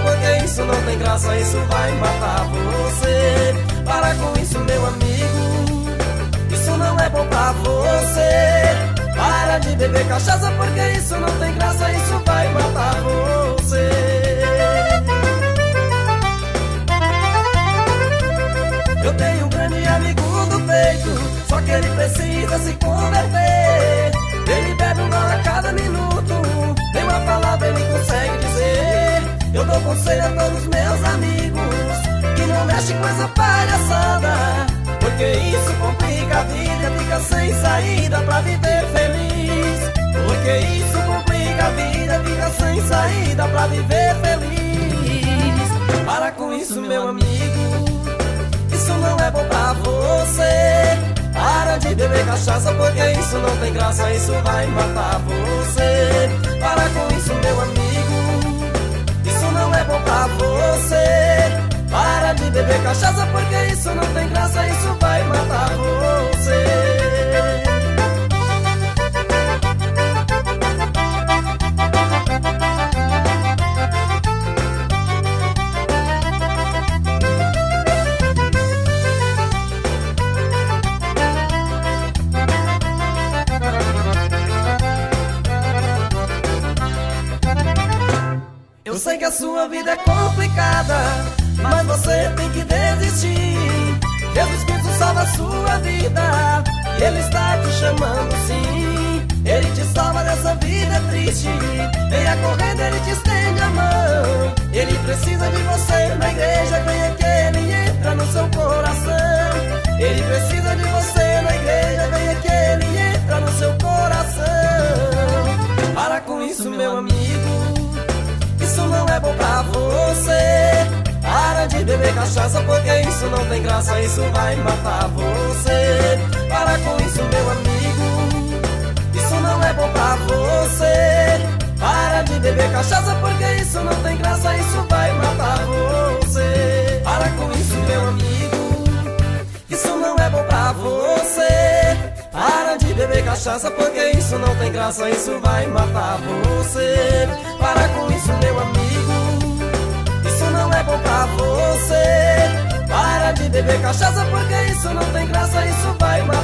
porque isso não tem graça, isso vai matar você. Para com isso, meu amigo, isso não é bom pra você. Para de beber cachaça, porque isso não tem graça, isso vai matar você. Eu tenho um grande amigo do peito, só que ele precisa se converter. Ele bebe um gole a cada minuto, tem uma palavra ele consegue dizer. Eu dou conselho a todos meus amigos que não mexe com essa palhaçada, porque isso complica a vida, fica sem saída pra viver feliz. Porque isso complica a vida, fica sem saída pra viver feliz. Para com isso, meu amigo, isso não é bom pra você. Para de beber cachaça, porque isso não tem graça, isso vai matar você. Para com isso, meu amigo, isso não é bom pra você. Para de beber cachaça, porque isso não tem graça, isso vai matar você. Eu sei que a sua vida é complicada, mas você tem que desistir. Jesus Cristo salva a sua vida e Ele está te chamando sim. Ele te salva dessa vida triste, venha correndo, Ele te estende a mão. Ele precisa de você na igreja, venha que Ele entra no seu coração. Ele precisa de você na igreja, venha que Ele entra no seu coração. Para com isso, meu amigo, isso não é bom pra você. Para de beber cachaça, porque isso não tem graça, isso vai matar você. Para com isso, meu amigo, isso não é bom pra você. Para de beber cachaça, porque isso não tem graça, isso vai matar você. Para com isso, meu amigo, isso não é bom pra você. Para de beber cachaça, porque isso não tem graça, isso vai matar você. Para com isso, meu amigo, isso não é bom pra você. Para de beber cachaça, porque isso não tem graça, isso vai matar